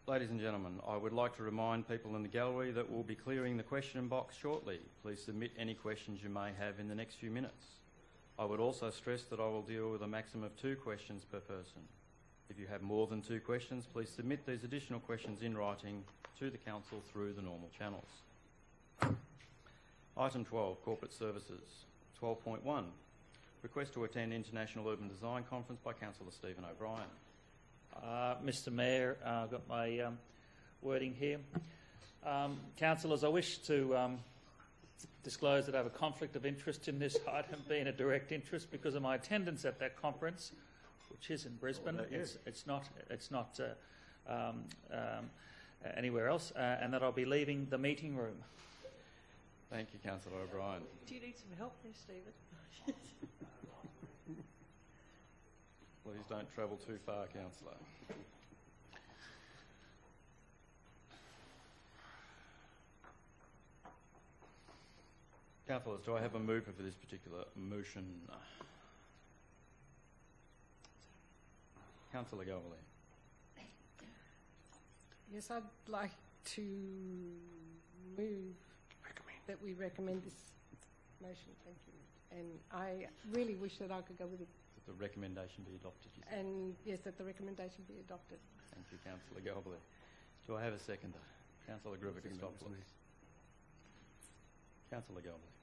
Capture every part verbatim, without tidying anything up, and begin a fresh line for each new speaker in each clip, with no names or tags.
Ladies and gentlemen, I would like to remind people in the gallery that we'll be clearing the question box shortly. Please submit any questions you may have in the next few minutes. I would also stress that I will deal with a maximum of two questions per person. If you have more than two questions, please submit these additional questions in writing to the Council through the normal channels. Item twelve, Corporate Services. twelve point one, request to attend International Urban Design Conference by Councillor Stephen O'Brien.
Uh, Mister Mayor, I've uh, got my um, wording here. Um, councillors, I wish to um, disclose that I have a conflict of interest in this item, being a direct interest because of my attendance at that conference, which is in Brisbane.
Oh,
it's, it's not, it's not uh, um, um, anywhere else, uh, and that I'll be leaving the meeting room.
Thank you, Councillor O'Brien.
Do you need some help there, Stephen?
Please don't travel too far, Councillor. Councillors, do I have a mover for this particular motion? Councillor Goverley.
Yes, I'd like to move that we recommend this motion. Thank you. And I really wish that I could go with it.
That the recommendation be adopted, you said?
And yes, that the recommendation be adopted.
Thank you, Councillor Goverley. Do I have a seconder? Councillor Griffith-Christopoulos. Councillor Goverley.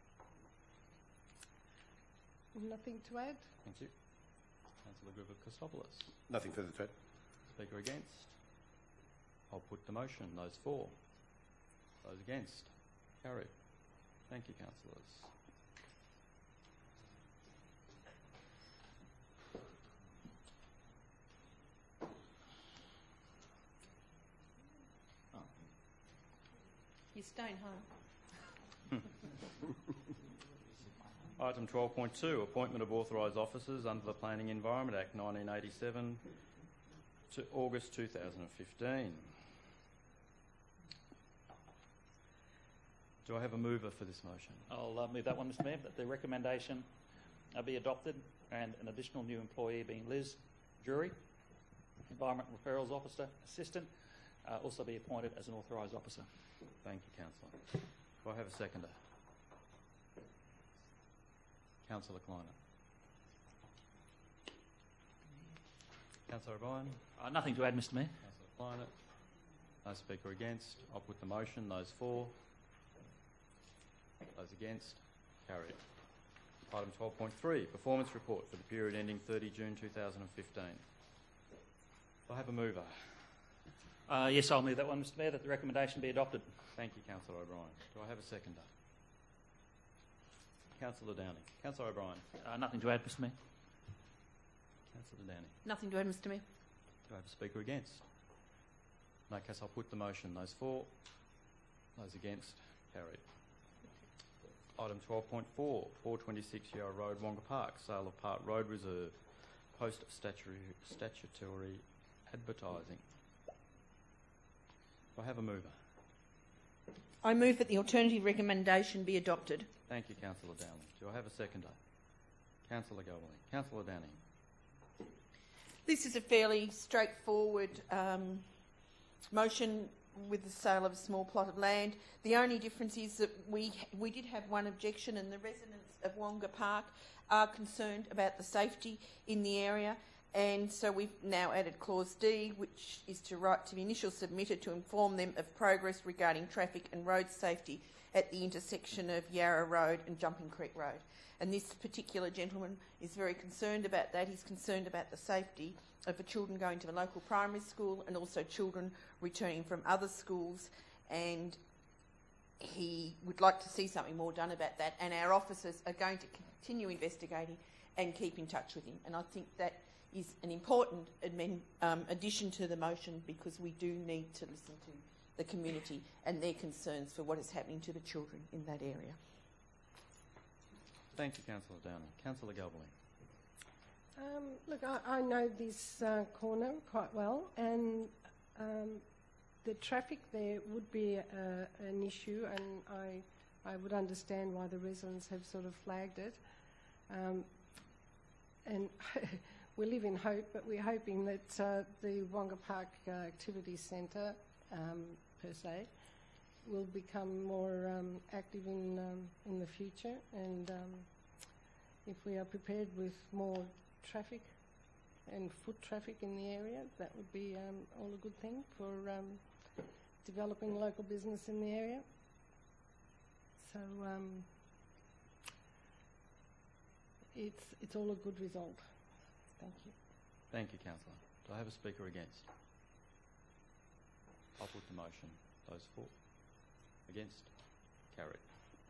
Nothing to add?
Thank you. Councillor Griffith-Christopoulos.
Nothing further to add.
Speaker against? I'll put the motion. Those for? Those against? Carried. Thank you, councillors.
Oh. You're staying home.
Item twelve point two, appointment of authorised officers under the Planning Environment Act nineteen eighty-seven to August two thousand fifteen. Do I have a mover for this motion?
I'll uh, move that one, Mister Mayor, that the recommendation uh, be adopted and an additional new employee being Liz Jury, Environment Referrals Officer Assistant, uh, also be appointed as an authorised officer.
Thank you, councillor. Do I have a seconder? Councillor Kleiner. Councillor O'Brien.
Uh, nothing to add, Mister Mayor.
Councillor Kleiner. No speaker against. I'll put the motion. Those for. Those against. Carried. Item twelve point three, performance report for the period ending thirty June two thousand fifteen. Do I have a mover?
Uh, yes, I'll move that one, Mister Mayor, that the recommendation be adopted.
Thank you, Councillor O'Brien. Do I have a seconder? Councillor Downing. Councillor O'Brien.
Uh, nothing to add, Mister Mayor.
Councillor Downing.
Nothing to add, Mister Mayor.
Do I have a speaker against? In that case, I'll put the motion. Those for, those against, carried. Item twelve point four, four twenty-six Yarra Road, Wonga Park, sale of part road reserve, post-statutory statutory advertising. Do I have a mover?
I move that the alternative recommendation be adopted.
Thank you, Councillor Dowling. Do I have a seconder? Councillor Goverley. Councillor Downing.
This is a fairly straightforward um, motion with the sale of a small plot of land. The only difference is that we we did have one objection, and the residents of Wonga Park are concerned about the safety in the area, and so we've now added clause D, which is to write to the initial submitter to inform them of progress regarding traffic and road safety at the intersection of Yarra Road and Jumping Creek Road. And this particular gentleman is very concerned about that. He's concerned about the safety of the children going to the local primary school and also children returning from other schools, and he would like to see something more done about that, and our officers are going to continue investigating and keep in touch with him. And I think that is an important admin, um, addition to the motion, because we do need to listen to the community and their concerns for what is happening to the children in that area.
Thank you, Councillor Downing. Councillor Goverley.
Um, look, I, I know this uh, corner quite well, and um, the traffic there would be a, an issue, and I, I would understand why the residents have sort of flagged it. Um, and we live in hope, but we're hoping that uh, the Wonga Park uh, Activity Centre, um, per se, will become more um, active in um, in the future, and um, if we are prepared with more traffic and foot traffic in the area, that would be um, all a good thing for um, developing local business in the area. So um, it's it's all a good result. Thank you.
Thank you, Councillor. Do I have a speaker against? I'll put the motion. Those for? Against? Carried.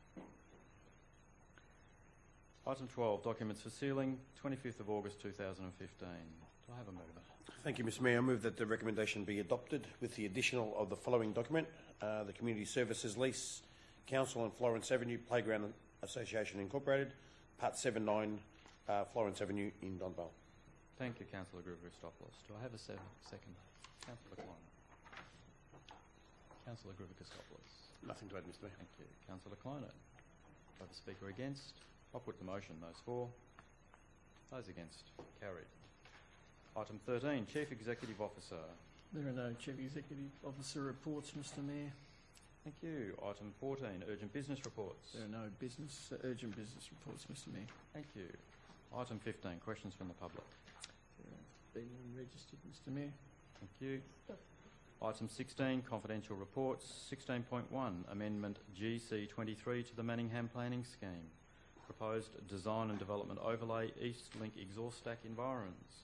Item twelve, documents for sealing, twenty-fifth of August two thousand fifteen. Do I have a mover?
Thank you, Mister Mayor. I move that the recommendation be adopted with the additional of the following document: uh, the Community Services Lease, Council and Florence Avenue Playground Association Incorporated, Part seven nine, uh, Florence Avenue in Donvale.
Thank you, Councillor Grivakistopoulos. Do I have a seven, second? Councillor Kleiner. Councillor Grivakistopoulos.
Nothing to add, Mister Mayor.
Thank you. Councillor Kleiner. Do I have a speaker against? I'll put the motion. Those for? Those against? Carried. Item thirteen, Chief Executive Officer.
There are no Chief Executive Officer reports, Mister Mayor.
Thank you. Item fourteen, Urgent Business Reports.
There are no business, uh, urgent business reports, Mister Mayor.
Thank you. Item fifteen, questions from the public.
There have been none registered, Mister Mayor.
Thank you. Item sixteen, confidential reports. sixteen point one, Amendment G C twenty-three to the Manningham Planning Scheme. Proposed design and development overlay, East Link exhaust stack environs.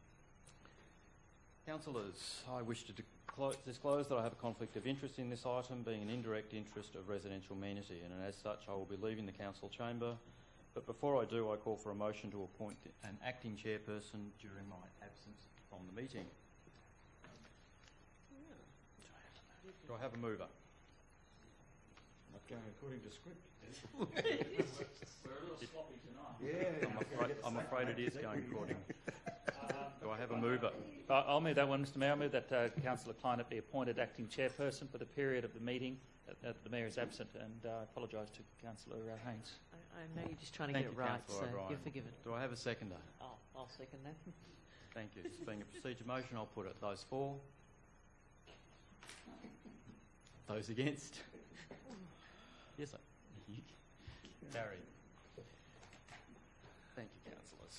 Councillors, I wish to disclose that I have a conflict of interest in this item, being an indirect interest of residential amenity, and as such I will be leaving the council chamber. But before I do, I call for a motion to appoint an acting chairperson during my absence from the meeting. Do I have a mover? Not going according to script.
We're a little sloppy tonight.
Yeah, I'm afraid, I'm afraid it is going according. Do I have a mover?
I- I'll move that one, Mister Mayor. I move that uh, Councillor Kleinert be appointed acting chairperson for the period of the meeting that, that the Mayor is absent, and uh, I apologise to Councillor uh, Haynes.
I, I know you're just trying to
Thank
get
you,
it right, so
Councillor O'Brien.
you're forgiven.
Do I have a seconder?
I'll, I'll second that.
Thank you. This being a procedure motion, I'll put it. Those for? Those against? Yes, sir. Carried. Thank you, councillors.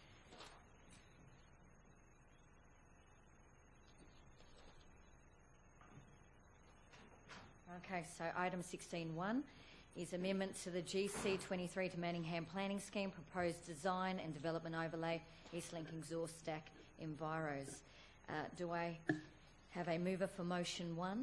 Okay, so item sixteen one is amendment to the G C twenty-three to Manningham Planning Scheme, proposed design and development overlay, Eastlink exhaust stack enviros. Uh, do I have a mover for motion one?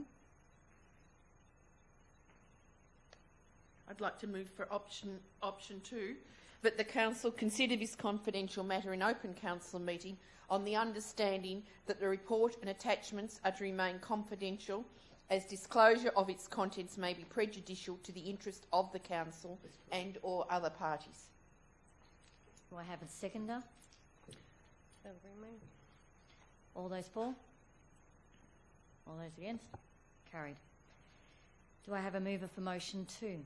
I'd like to move for option option two, that the council consider this confidential matter in open council meeting on the understanding that the report and attachments are to remain confidential, as disclosure of its contents may be prejudicial to the interest of the council and or other parties.
Do I have a seconder?
That'll be me.
All those for? All those against? Carried. Do I have a mover for motion two?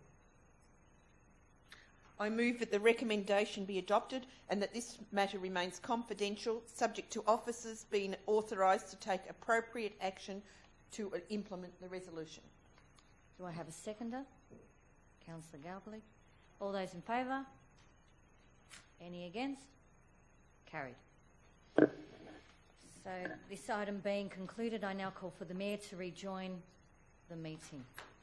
I move that the recommendation be adopted and that this matter remains confidential, subject to officers being authorised to take appropriate action to implement the resolution.
Do I have a seconder? Councillor Galbally. All those in favour? Any against? Carried. So this item being concluded, I now call for the Mayor to rejoin the meeting.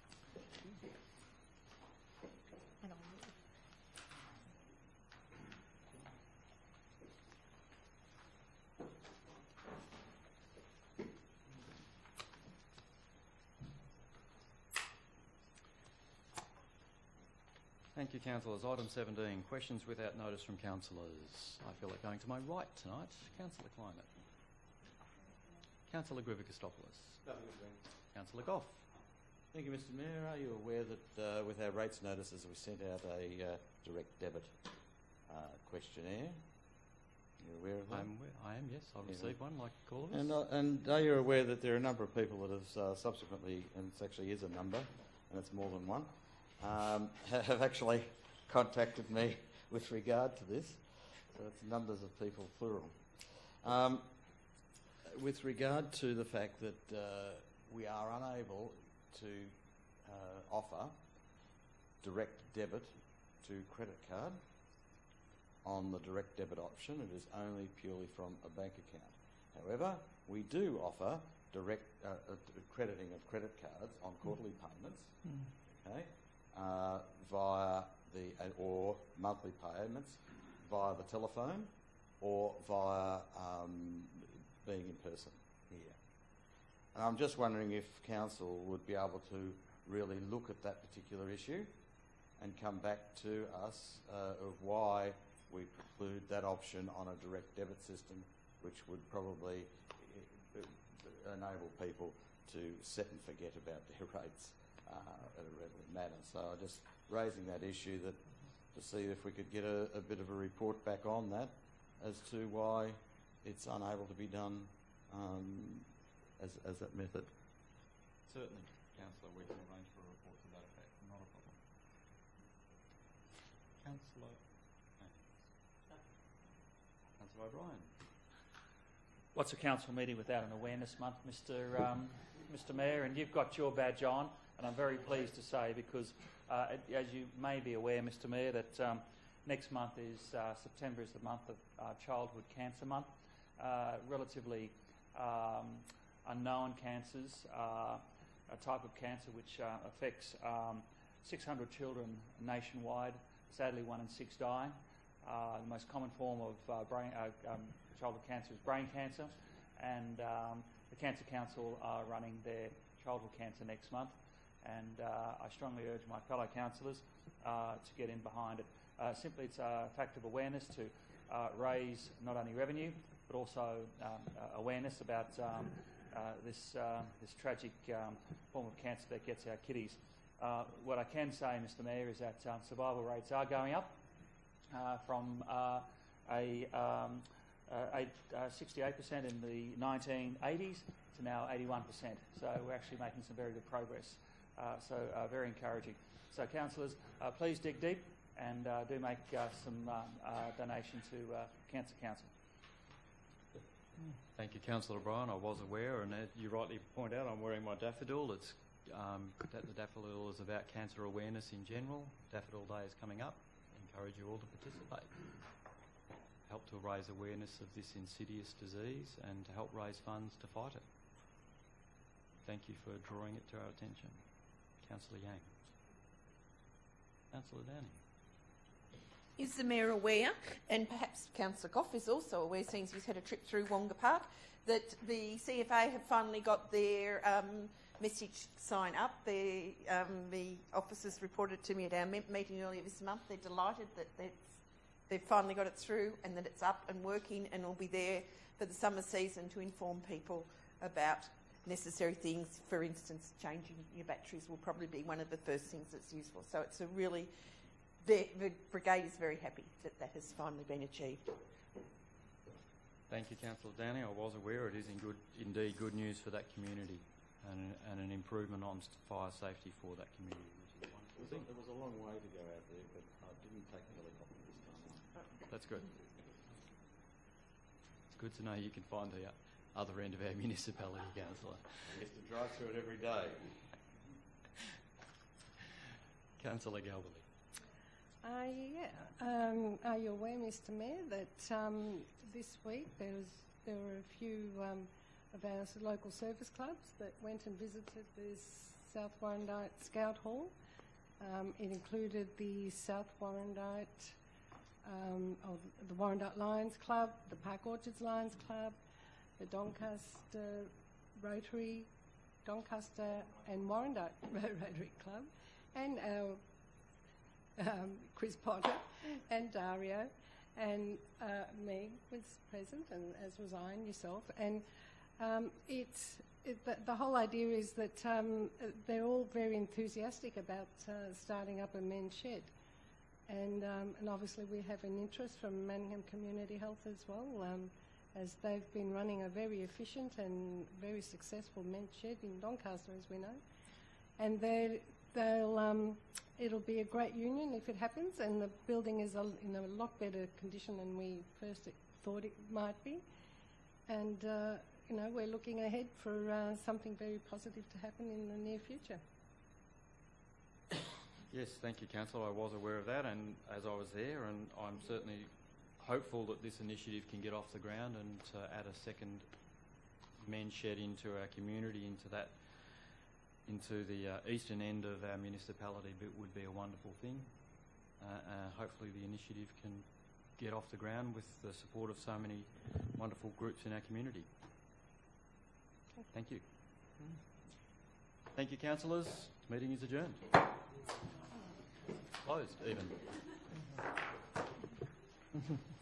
Thank you, councillors. Item seventeen, questions without notice from councillors. I feel like going to my right tonight. Councillor Kleiner. Councillor Grivakistopoulos. Councillor Goff.
Thank you, Mister Mayor. Are you aware that uh, with our rates notices we sent out a uh, direct debit uh, questionnaire? You're aware of that?
I'm, I am, yes. I've
Yeah.
received one, like all of us.
And, uh, and are you aware that there are a number of people that have uh, subsequently, and it actually is a number, and it's more than one, um, have actually contacted me with regard to this. So it's numbers of people, plural. Um, with regard to the fact that uh, we are unable to uh, offer direct debit to credit card on the direct debit option, it is only purely from a bank account. However, we do offer direct uh, uh, crediting of credit cards on quarterly payments,
Mm.
okay, uh, via the uh, or monthly payments via the telephone or via um, being in person here. And I'm just wondering if council would be able to really look at that particular issue and come back to us uh, of why we preclude that option on a direct debit system, which would probably uh, enable people to set and forget about their rates uh, at a regular manner. So I'm just raising that issue that to see if we could get a, a bit of a report back on that as to why it's unable to be done um, as, as that method.
Certainly, Councillor, we can arrange for a report to that effect. Not a problem. Councillor, Councillor O'Brien.
What's a council meeting without an awareness month, Mister Um, Mister Mayor? And you've got your badge on, and I'm very pleased to say, because uh, as you may be aware, Mister Mayor, that um, next month is uh, September is the month of uh, Childhood Cancer Month. Uh, relatively um, unknown cancers, uh, a type of cancer which uh, affects um, six hundred children nationwide. Sadly, one in six die. Uh, the most common form of uh, brain, uh, um, childhood cancer is brain cancer, and um, the Cancer Council are running their childhood cancer next month, and uh, I strongly urge my fellow councillors uh, to get in behind it. Uh, simply, it's a fact of awareness to uh, raise not only revenue but also um, uh, awareness about um, uh, this uh, this tragic um, form of cancer that gets our kiddies. Uh, what I can say, Mister Mayor, is that um, survival rates are going up uh, from uh, a um, uh, eight, uh, sixty-eight percent in the nineteen eighties to now eighty-one percent. So we're actually making some very good progress. Uh, so uh, very encouraging. So councillors, uh, please dig deep and uh, do make uh, some um, uh, donation to uh, Cancer Council.
Thank you, Councillor O'Brien. I was aware, and as you rightly point out, I'm wearing my daffodil. It's um, that the daffodil is about cancer awareness in general. Daffodil Day is coming up. Encourage you all to participate. Help to raise awareness of this insidious disease and to help raise funds to fight it. Thank you for drawing it to our attention. Councillor Yang. Councillor Downing.
Is the Mayor aware, and perhaps Councillor Goff is also aware, since he's had a trip through Wonga Park, that the C F A have finally got their um, message sign up? The, um, the officers reported to me at our me- meeting earlier this month. They're delighted that that's, they've finally got it through and that it's up and working and will be there for the summer season to inform people about necessary things. For instance, changing your batteries will probably be one of the first things that's useful. So it's a really... The, the brigade is very happy that that has finally been achieved.
Thank you, Councillor Downing. I was aware it is in good, indeed good news for that community and, and an improvement on fire safety for that community. Which is a wonderful thing.
There was a long way to go out there, but I didn't take the helicopter this time.
That's good. It's good to know you can find the other end of our municipality, Councillor.
I used to drive through it every day.
Councillor Galbally.
Uh, yeah. Um, are you aware, Mister Mayor, that um, this week there was there were a few um, of our local service clubs that went and visited the South Warrandyte Scout Hall. Um, it included the South Warrandyte, um, or the Warrandyte Lions Club, the Park Orchards Lions Club, the Doncaster Rotary, Doncaster and Warrandyte Rotary Club, and our Um, Chris Potter and Dario and uh, me was present, and as was I and yourself. And um, it's it, the, the whole idea is that um, they're all very enthusiastic about uh, starting up a men's shed, and um, and obviously we have an interest from Manningham Community Health as well, um, as they've been running a very efficient and very successful men's shed in Doncaster, as we know, and they're they'll. Um, It'll be a great union if it happens, and the building is a, in a lot better condition than we first thought it might be. and uh, you know, we're looking ahead for uh, something very positive to happen in the near future.
Yes, thank you, Councillor. I was aware of that, and as I was there, and I'm certainly hopeful that this initiative can get off the ground and uh, add a second men's shed into our community, into that, into the uh, eastern end of our municipality. It would be a wonderful thing. Uh, uh, hopefully, the initiative can get off the ground with the support of so many wonderful groups in our community. Thank you. Thank you, councillors. Meeting is adjourned. Closed, even.